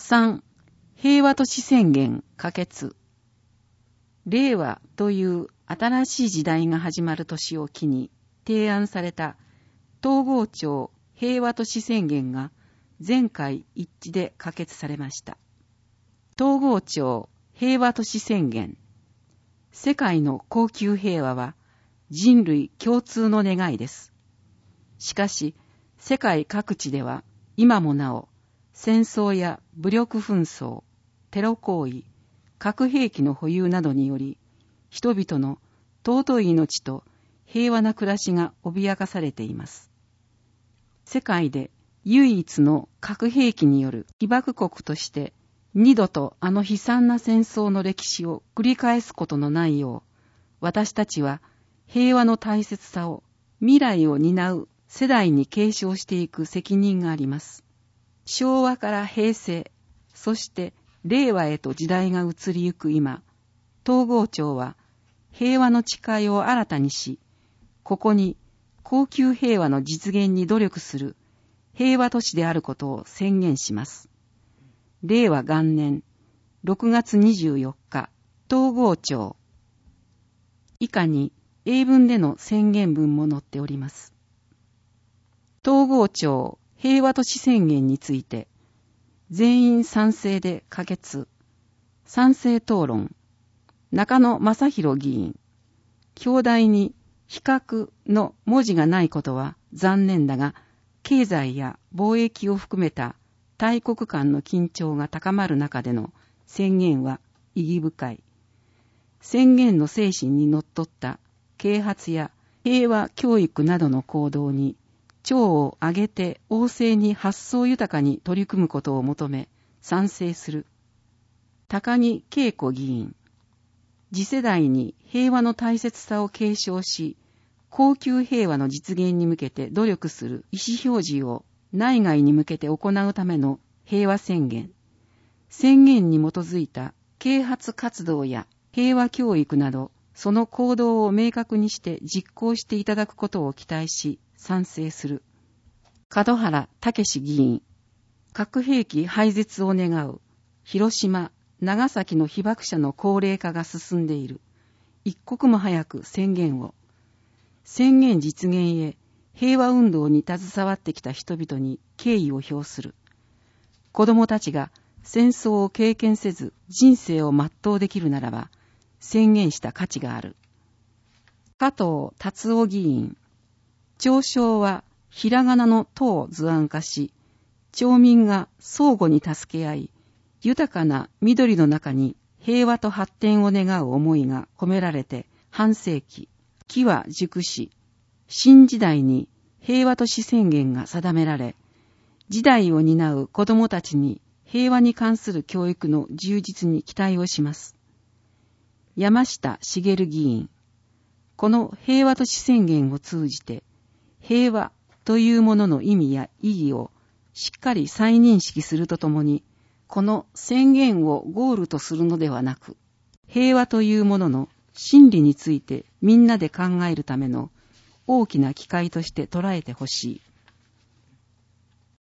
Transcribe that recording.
3、平和都市宣言可決。令和という新しい時代が始まる年を機に提案された東郷町平和都市宣言が全会一致で可決されました。東郷町平和都市宣言。世界の恒久平和は人類共通の願いです。しかし、世界各地では今もなお戦争や武力紛争、テロ行為、核兵器の保有などにより、人々の尊い命と平和な暮らしが脅かされています。世界で唯一の核兵器による被爆国として、二度とあの悲惨な戦争の歴史を繰り返すことのないよう、私たちは平和の大切さを未来を担う世代に継承していく責任があります。昭和から平成、そして令和へと時代が移りゆく今、東郷町は平和の誓いを新たにし、ここに恒久平和の実現に努力する平和都市であることを宣言します。令和元年6月24日、東郷町。以下に英文での宣言文も載っております。東郷町平和都市宣言について、全員賛成で可決。賛成討論。中野正弘議員。表題に非核の文字がないことは残念だが、経済や貿易を含めた大国間の緊張が高まる中での宣言は意義深い。宣言の精神にのっとった啓発や平和教育などの行動に、町を挙げて旺盛に発想豊かに取り組むことを求め賛成する。高木恵子議員。次世代に平和の大切さを継承し、恒久平和の実現に向けて努力する意思表示を内外に向けて行うための平和宣言。宣言に基づいた啓発活動や平和教育など、その行動を明確にして実行していただくことを期待し、賛成する。門原武議員。核兵器廃絶を願う。広島、長崎の被爆者の高齢化が進んでいる。一刻も早く宣言を。宣言実現へ平和運動に携わってきた人々に敬意を表する。子供たちが戦争を経験せず人生を全うできるならば、宣言した価値がある。加藤達夫議員。町章はひらがなのとを図案化し、町民が相互に助け合い、豊かな緑の中に平和と発展を願う思いが込められて半世紀、機は熟し、新時代に平和都市宣言が定められ、時代を担う子供たちに平和に関する教育の充実に期待をします。山下茂議員。この平和都市宣言を通じて、平和というものの意味や意義をしっかり再認識するとともに、この宣言をゴールとするのではなく、平和というものの真理についてみんなで考えるための大きな機会として捉えてほしい。